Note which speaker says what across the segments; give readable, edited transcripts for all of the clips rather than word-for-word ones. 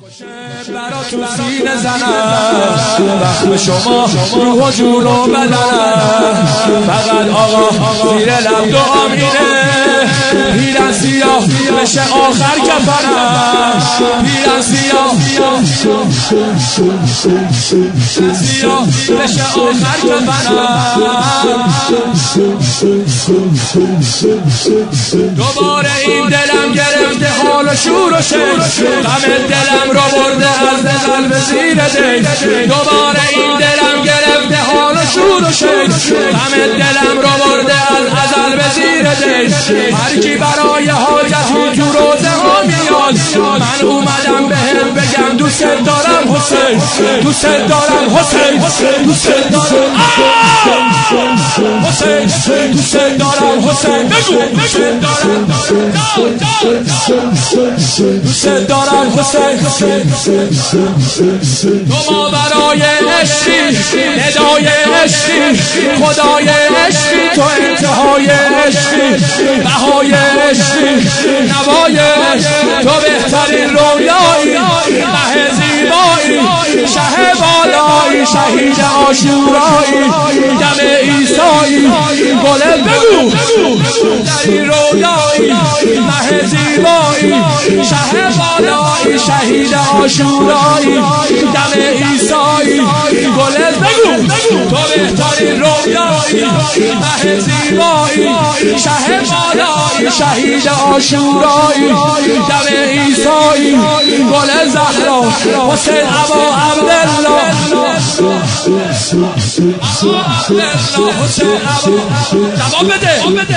Speaker 1: برا تو سینه زنم وقت شما روح و جون و بدنم فقط آقا زیر لب دعا میره پیرن سیاه بشه آخر کفنم پیرن سیاه بشه آخر کفنم دوباره این دلم گرفته حال و شور و شش غم دلم رو برده از قلب زیر دل دوباره این دلم گرفته حال و شور و شش غم دلم رو برده از قلب زیر دل هر کی برای حاجتی تو روزه ها میاد من اومدم بهم بگم دوست دارم حسین دوست دارم حسین دوست دارم حسین دوست دارم حسین بگو دوست دارم دوست دارم حسین تو ما برای عشقی ندای عشقی خدای عشقی تو انتهای عشقی بهای عشقی نوای تو بهترین رویایی مه زیبایی شه بالایی شهید عاشورایی دم عیسایی گل بگو در این رویایی مه زیبایی شه بالایی شهید عاشورایی دم عیسایی گل بگو تو بهترین رویایی مه زیبایی شه بالایی شهید عاشورایی دم عیسایی گل زهرا حسین ابا عبدالله حسین ابا جواب بده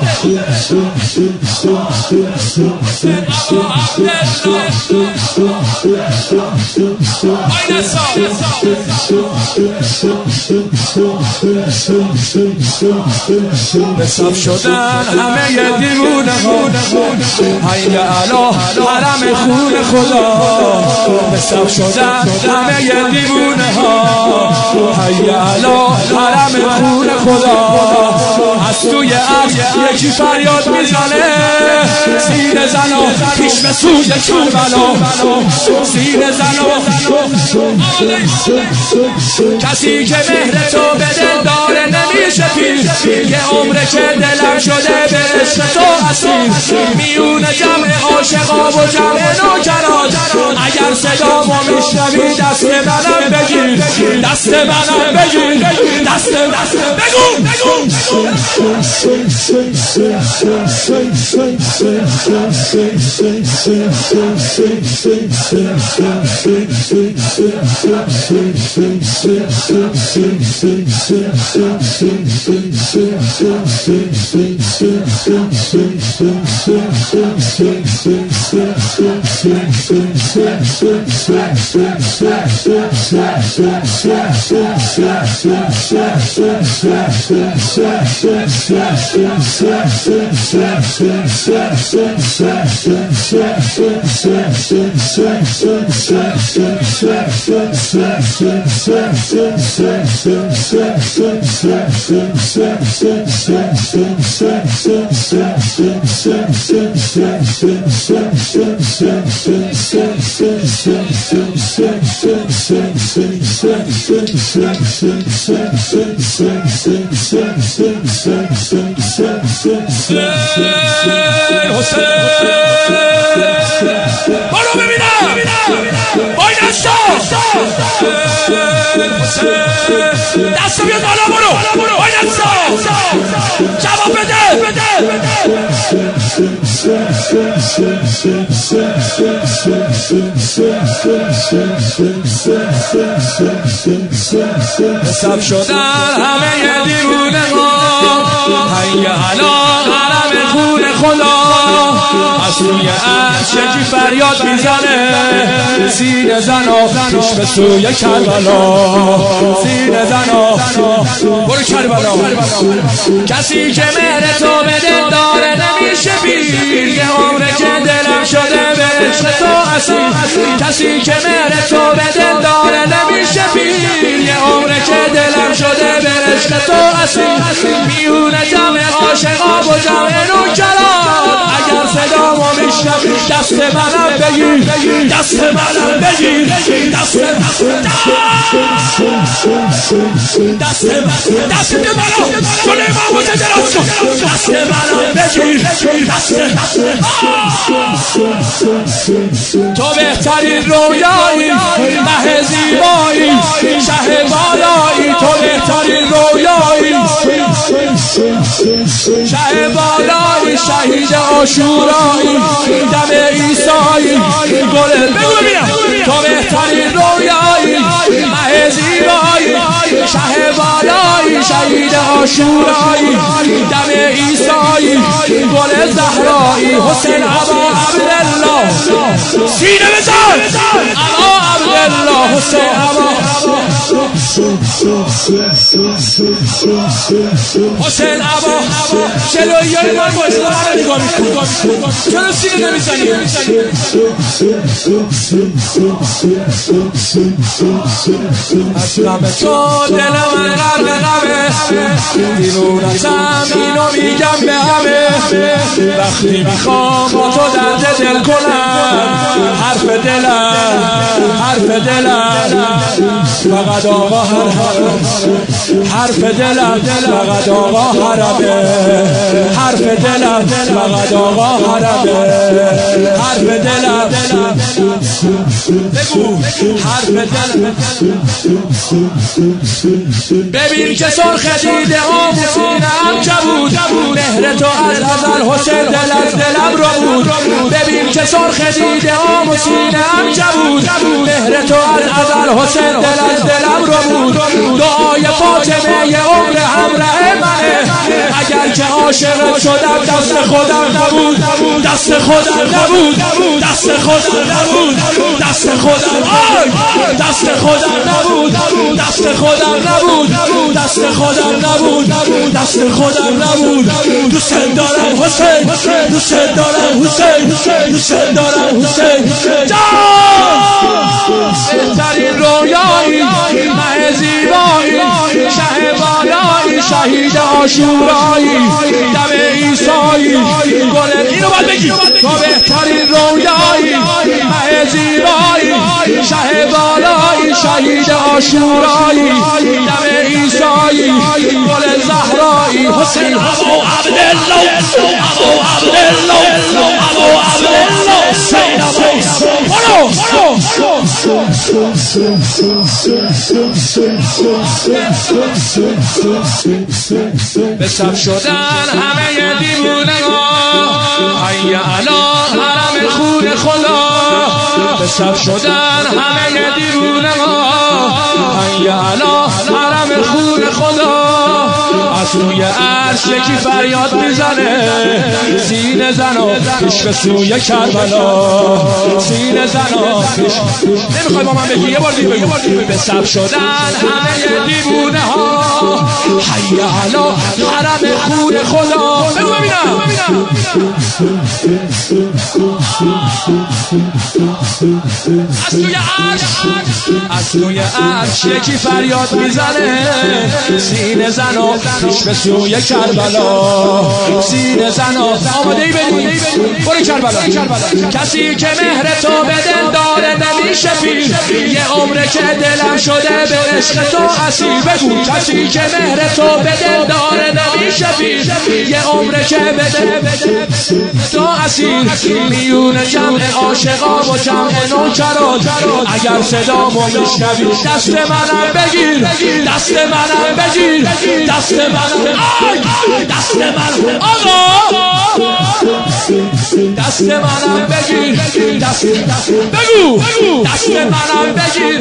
Speaker 1: بساب شدن همه دیوونه ها حی علا حرم خون خدا بساب شدن همه دیوونه ها حی علا حرم خون خدا از توی عرض یکی فریاد میزنه سینه زنا پیش به سوی کربلا سینه زنا کسی که مهر تو به دل داره نمیشه پیر یه عمره که دلم شده به عشق تو اسیر میون جمع عاشقا و جمع نوکرات اگر صدامو میشنوی دست منم بگیر دست منم بگیر دست بگو برو ببینم وای دستا دستا بیاد بالا برو وای دستا جواب بده حساب شدن همه دیوونه ها حی علا حرم خون خدا از روی عرش یکی فریاد میزنه سینه زنا پیش به سوی کربلا سینه زنا برو کربلا کسی که مهر تو به دل داره نمیشه پیر یه عمره که دلم شده به عشق تو اسیر کسی که مهر تو به دل داره نمیشه پیر یه عمره که دلم شده به عشق تو اسیر میونه جمع عاشقا و جمع نوکرات اگر صدامو میشه دست منم بگیر دست منم بگیر دست منم جلوی امام حسین دراز کن دست منم بگیر دست تو بهترین رویایی مه زیبایی شه بالایی تو بهترین رویایی شه بالایی شهید عاشورایی دم عیسایی گل بگو ببینم تو بهترین رویایی مه زیبایی شه بالایی شهید عاشورایی دم عیسایی گل زهرایی حسین ابا عبدالله سینه بزن ابا عبدالله حسین ابا حسین ابا جلوی من باید من نگاه میکنم چرا سینه نمیزنی از غم تو دل من غرق غمه دیوونتم اینو میگم به همه وقتی میخوام با تو درد دل کنم حرف دلم فقط آقا حرف دلم فقط آقا حرمه حرف دلم فقط آقا حرمه حرف دلم بگو حرف دلم ببین که سرخ دیده آم سینه‌ام کبود مهر تو از ازل حسین دل از دلم رو بود ببین که سرخ دیده آم سینه‌ام کبود مهر تو از ازل حسین دل از دلم رو بود دعای فاطمه یه عمر همراه منه اگر که عاشقت شدم دست خودم نبود دست خودم نبود دست خودم نبود دست خودم دست خودم نبود دست خودم نبود دست خودم نبود دست خودم نبود دوست دارم حسین دوست دارم حسین دوست دارم حسین بهترین رویایی مه زیبایی شه بالایی شهید عاشورایی دم عیسایی گل اینو باید بگی تو بهترین رویایی مه زیبایی شه بالایی شهید عاشورایی دم عیسایی گل زهرایی حسین ابو عبدالله ابو عبدالله ابو عبدالله حسین ابو به شب شدن همه دیوونگان حی علی حرم خون خدا به شب شدن همه دیوونگان حی علی حرم خون خدا از روی عرش یکی فریاد میزنه سینه زنو پیش به سوی کربلا سینه زنو پیش نمیخوای با من بگی یه بار دیگه بگو به شب شدن همه دیوونه ها حی علی حرم خون خدا بگو ببینم از توی عرش یکی فریاد میزنه سینه زنو پیش به سوی کربلا سینه زنو آماده ای بریم برو کربلا کسی که مهر تو به دل داره نمیشه پیر یه عمره که دلم شده به عشق تو اسیر بگو کسی که مهر تو به دل داره نمیشه پیر یه عمره که به دل تو اسیر میون جمع عاشقا و جمع نوکران اگر صدامو میشنوی دست منم بگیر دست منم بگیر دست منم دست منم آقا دست منم بگیر دست بگو دست منم بگیر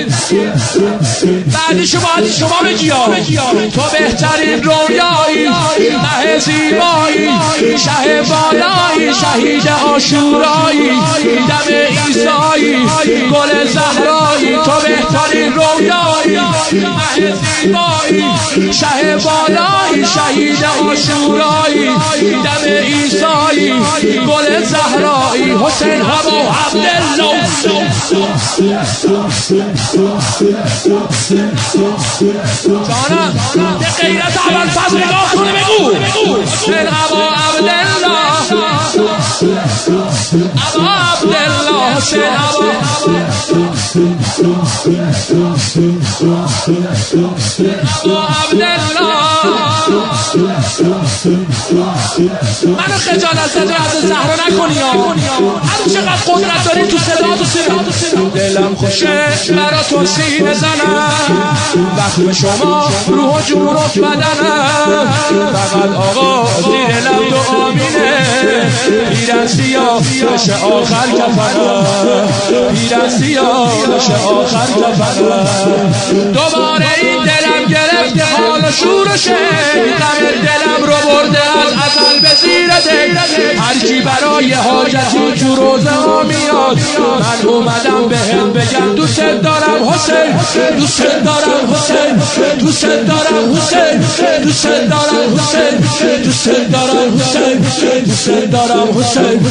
Speaker 1: بعدی شما بگی تو بهترین رویایی مه زیبایی شه بالایی شهید عاشورایی دم عیسایی گل زهرایی تو بهترین رویایی مه زیبایی شه بالایی شهید عاشورایی دم عیسایی گل زهرایی حسین ابو عبدالله جانم به غیرت ابوالفضل نگاه کنه بگو حسین ابو عبدالله حسین ابو عبدالله منو خجالت زده از زهرا نکنی هر چقدر قدرت داری تو صدا دلم خوشه برا تو سینه زنم وقت شما روح و جونت بدنم فقط آقا زیر لب دعا مینه پیرن سیاه بشه آخر کفنم پیرن سیاه بشه آخر کفنم دوباره این دلم گرفته حال و شورشه غم دلم رو برده از ازل به زیر دل هر کی برای حاجتی تو روزه ها میاد من اومدم بهم بگم دوست دارم حسین دوست دارم حسین دوست دارم حسین دوست دارم حسین دوست دارم حسین دوست دارم حسین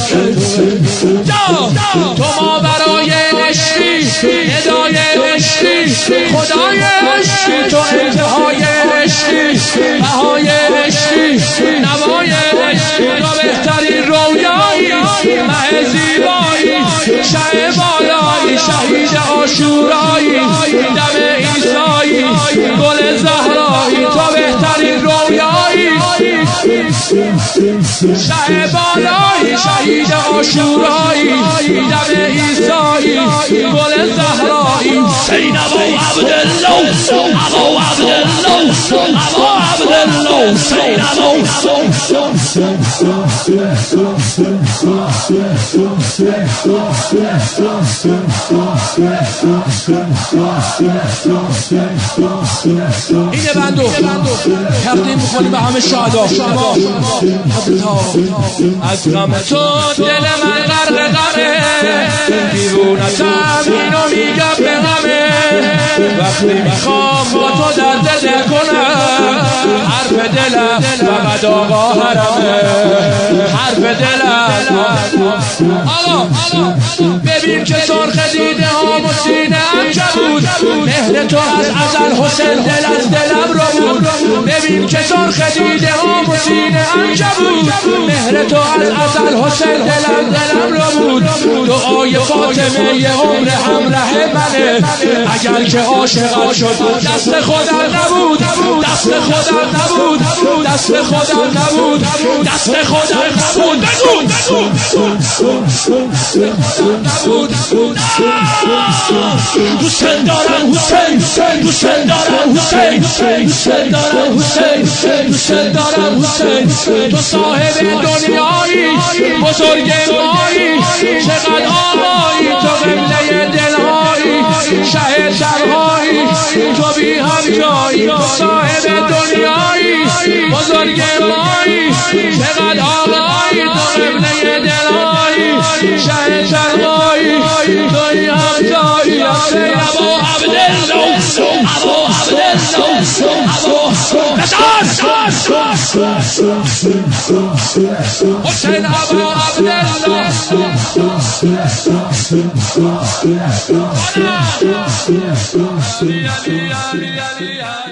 Speaker 1: تو ما برای عشقی ندای عشقی خدای عشقی تو انتهای عشقی بهای عشقی نوای عشقی تو بهترین رویایی مه زیبایی شه بالایی شهید عاشورایی دم عیسایی گل زهرایی تو بهترین رویایی شه بالایی شهید عاشورایی دم عیسایی گل زهرایی حسین ابو عبدالله ابو عبدالله ابو عبدالله حسین اینه بندو تقدیم میکنی به همه شهدا از غم تو دل من غرق غمه دیوونتم اینو میگم به همه وقتی میخوام با تو درد دل کنم حرف دلم فقط آقا حرمه حرف دلم آقا ببین که سرخ دیده هام و سینه عنکبوت مهر تو از ازل حسین دل از دلم رو بود ببین که سرخ دیده هام و سینه عنکبوت مهر تو از ازل حسین دلم رو بود دعای فاطمه یه عمر همراه منه اگر که عاشقم شد دست خودم نبود دست خودم نبود دست خودم نبود دست خودم نبود بگو دوست دارم حسین دوست دارم حسین دوست دارم حسین دوست دارم حسین تو صاحب دنیایی بزرگ مایی چقدر آقایی تو قبله دلهایی شه شرهایی تو بی هم جایی تو صاحب دنیایی بزرگ مایی چقدر آقایی تو قبله دلهایی شه شرهایی تو بی هم جایی ابو عبدالله ابو عبدالله حسین ابو عبدالله